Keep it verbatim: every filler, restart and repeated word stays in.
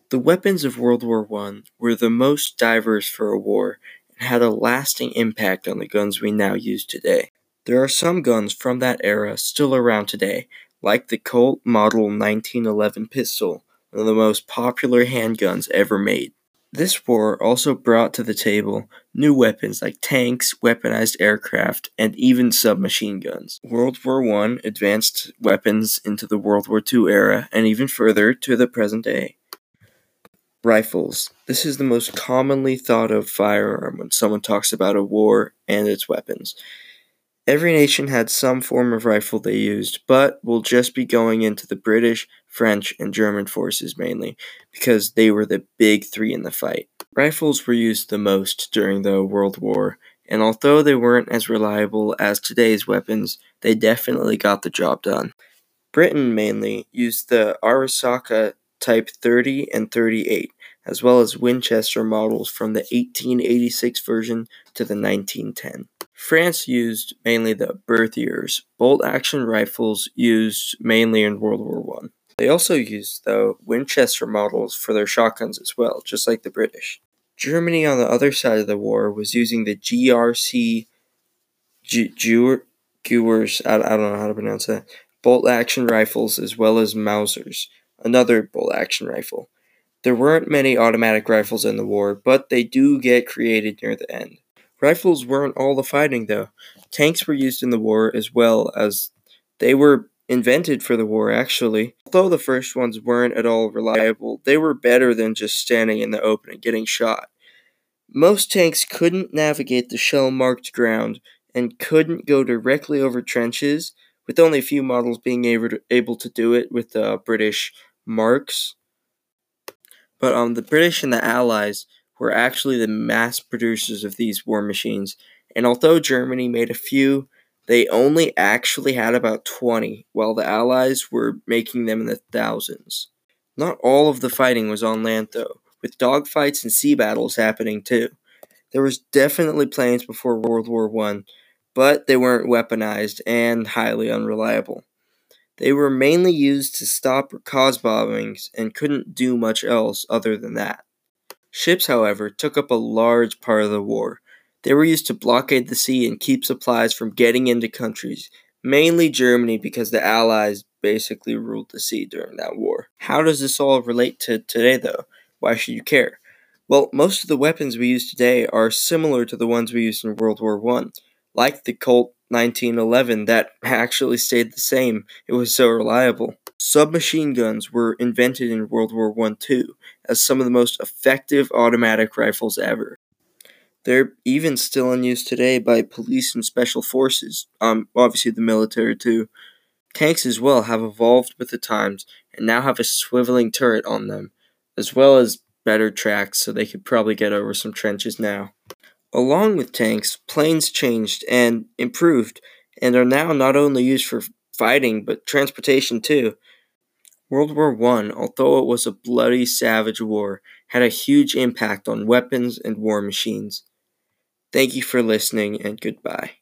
The weapons of World War One were the most diverse for a war and had a lasting impact on the guns we now use today. There are some guns from that era still around today, like the Colt Model nineteen eleven pistol, one of the most popular handguns ever made. This war also brought to the table new weapons like tanks, weaponized aircraft, and even submachine guns. World War One advanced weapons into the World War Two era and even further to the present day. Rifles. This is the most commonly thought of firearm when someone talks about a war and its weapons. Every nation had some form of rifle they used, but we'll just be going into the British, French, and German forces mainly, because they were the big three in the fight. Rifles were used the most during the World War, and although they weren't as reliable as today's weapons, they definitely got the job done. Britain mainly used the Arisaka Type thirty and thirty-eight, as well as Winchester models from the eighteen eighty-six version to the nineteen ten. France used mainly the Berthiers, bolt-action rifles used mainly in World War One. They also used, though, Winchester models for their shotguns as well, just like the British. Germany, on the other side of the war, was using the G R C Gewehrs, I, I don't know how to pronounce that, bolt-action rifles as well as Mausers, another bolt-action rifle. There weren't many automatic rifles in the war, but they do get created near the end. Rifles weren't all the fighting, though. Tanks were used in the war as well, as they were invented for the war, actually. Although the first ones weren't at all reliable, they were better than just standing in the open and getting shot. Most tanks couldn't navigate the shell-marked ground and couldn't go directly over trenches, with only a few models being able to, able to do it with the uh, British Marks. But um, the British and the Allies were actually the mass producers of these war machines, and although Germany made a few, they only actually had about twenty, while the Allies were making them in the thousands. Not all of the fighting was on land, though, with dogfights and sea battles happening too. There was definitely planes before World War One, but they weren't weaponized and highly unreliable. They were mainly used to stop or cause bombings and couldn't do much else other than that. Ships, however, took up a large part of the war. They were used to blockade the sea and keep supplies from getting into countries, mainly Germany because the Allies basically ruled the sea during that war. How does this all relate to today, though? Why should you care? Well, most of the weapons we use today are similar to the ones we used in World War One, like the Colt nineteen eleven that actually stayed the same. It was so reliable. Submachine guns were invented in World War One too, as some of the most effective automatic rifles ever. They're even still in use today by police and special forces, um, obviously the military too. Tanks as well have evolved with the times and now have a swiveling turret on them, as well as better tracks so they could probably get over some trenches now. Along with tanks, planes changed and improved, and are now not only used for fighting, but transportation too. World War One, although it was a bloody, savage war, had a huge impact on weapons and war machines. Thank you for listening, and goodbye.